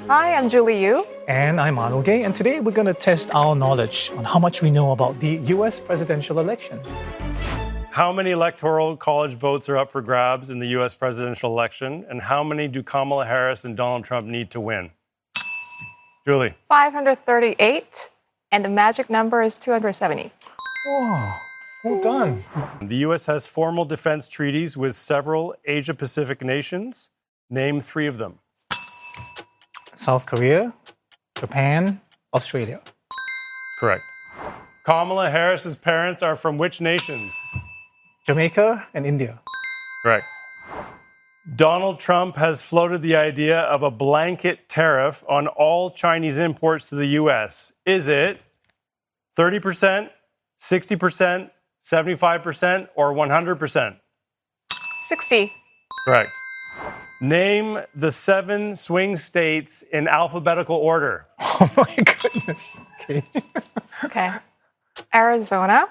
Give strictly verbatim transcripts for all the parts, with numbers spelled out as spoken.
Hi, I'm Julie Yu. And I'm Arnold Gay, and today we're going to test our knowledge on how much we know about the U S presidential election. How many electoral college votes are up for grabs in the U S presidential election, and how many do Kamala Harris and Donald Trump need to win? Julie. five hundred thirty-eight, and the magic number is two hundred seventy. Wow, well done. The U S has formal defense treaties with several Asia-Pacific nations. Name three of them. South Korea, Japan, Australia. Correct. Kamala Harris's parents are from which nations? Jamaica and India. Correct. Donald Trump has floated the idea of a blanket tariff on all Chinese imports to the U S. Is it thirty percent, sixty percent, seventy-five percent, or one hundred percent? sixty. Correct. Name the seven swing states in alphabetical order. Oh my goodness. Okay. Okay. Arizona.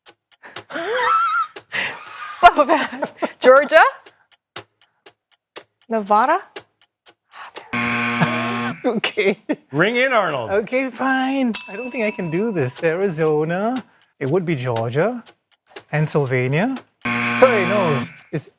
So bad. Georgia. Nevada. Okay. Ring in, Arnold. Okay, fine. I don't think I can do this. Arizona. It would be Georgia. Pennsylvania. Sorry, no, it's... it's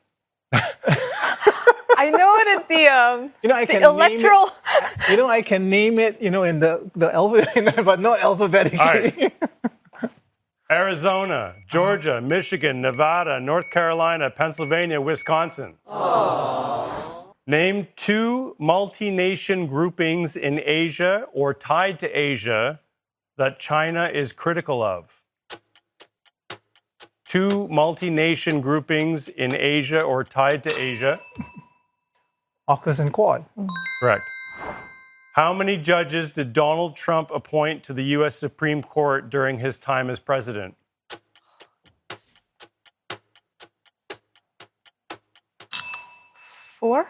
I know it at the um, you know, I the can electoral. Name it, you know, I can name it. You know, in the the alphabet, but not alphabetically. All right. Arizona, Georgia, Michigan, Nevada, North Carolina, Pennsylvania, Wisconsin. Aww. Name two multi-nation groupings in Asia or tied to Asia that China is critical of. Two multi-nation groupings in Asia or tied to Asia. AUKUS and Quad. Correct. How many judges did Donald Trump appoint to the U S Supreme Court during his time as president? Four.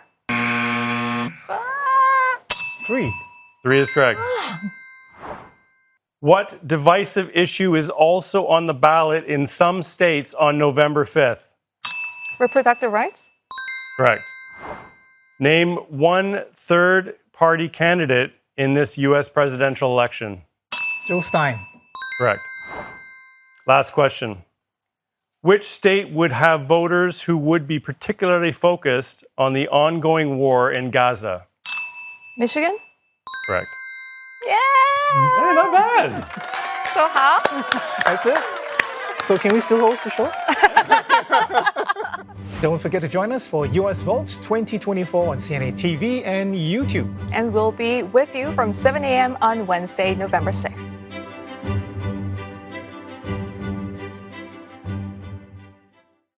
Three. Three is correct. What divisive issue is also on the ballot in some states on November fifth? Reproductive rights. Correct. Name one third-party candidate in this U S presidential election. Joe Stein. Correct. Last question. Which state would have voters who would be particularly focused on the ongoing war in Gaza? Michigan. Correct. Yeah. Hey, not bad. So how? That's it. So can we still host the show? Don't forget to join us for U S Votes twenty twenty-four on C N A T V and YouTube. And we'll be with you from seven a.m. on Wednesday, November sixth.